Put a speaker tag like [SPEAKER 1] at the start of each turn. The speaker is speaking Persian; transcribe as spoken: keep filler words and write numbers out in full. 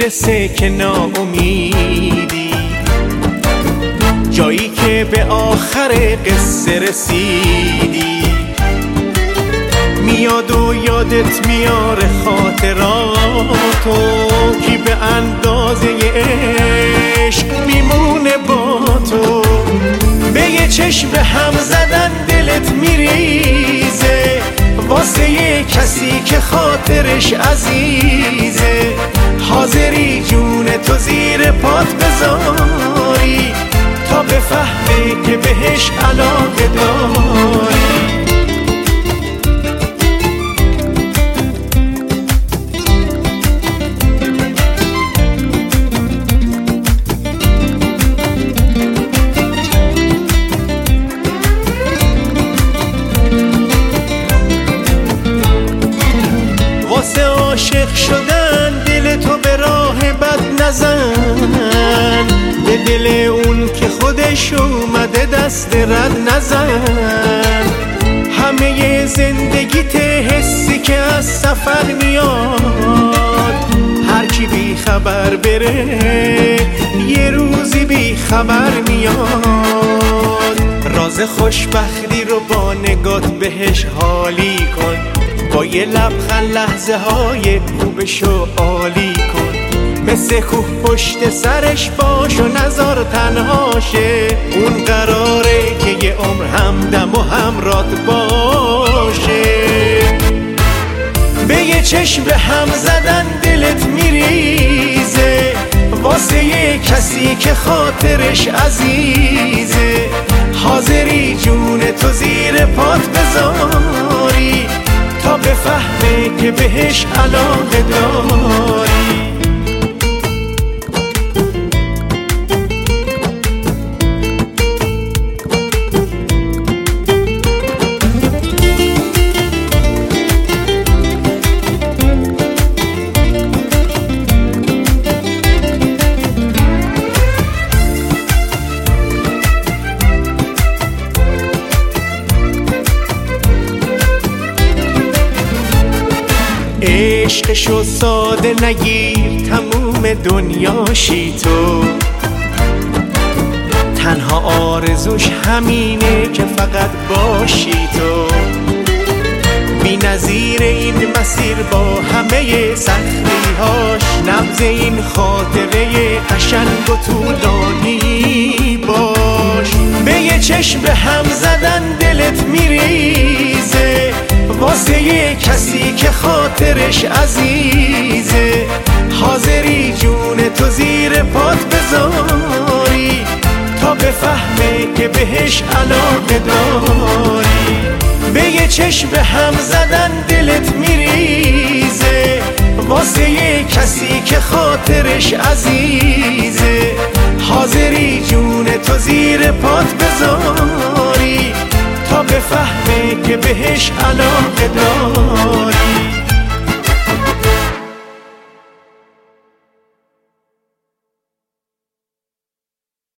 [SPEAKER 1] میرسه که ناامیدی، جایی که به آخر قصه رسیدی، میاد و یادت میاره خاطراتو، کی به اندازه عشق میمونه با تو. به یه چشم هم زدن دلت میریزه، واسه یه کسی که خاطرش عزیزه، حاضری جون تو زیر پات بذاری تا بفهمه که بهش علاقه داری. واسه عاشق شدن دل تو به راه بد نزن، به دل اون که خودش اومده دست رد نزن. همه زندگیت حسی که از سفر میاد، هر کی بی خبر بره یه روزی بی خبر میاد. راز خوشبختی رو با نگات بهش حالی کن، با یه لبخند لحظه های خوبشو عالی کن. مثل کوه پشت سرش باش و نزار تنهاشه، اون قراره که یه عمر همدم و همرات باشه. به یه چشم هم زدن دلت میریزه، واسه یه کسی که خاطرش عزیزه، حاضری جون تو زیر پات بذاری تا بفهمه که بهش علاقه داری. عشقشو ساده نگیر، تموم دنیاشی تو، تنها آرزوش همینه که فقط باشی تو. بی نظیر این مسیر با همه سختی‌هاش، نبض این خاطره قشنگ و طولانی باش. به یه چشم هم زدن دلت میریزه، واسه یه کسی که خاطرش عزیزه، حاضری جون تو زیر پات بذاری تا بفهمه که بهش علاقه داری. به یه چشم هم زدن دلت میریزه، واسه یه کسی که خاطرش عزیزه، حاضری جون تو زیر پات بذاری تا بفهمه که بهش علاقه داری.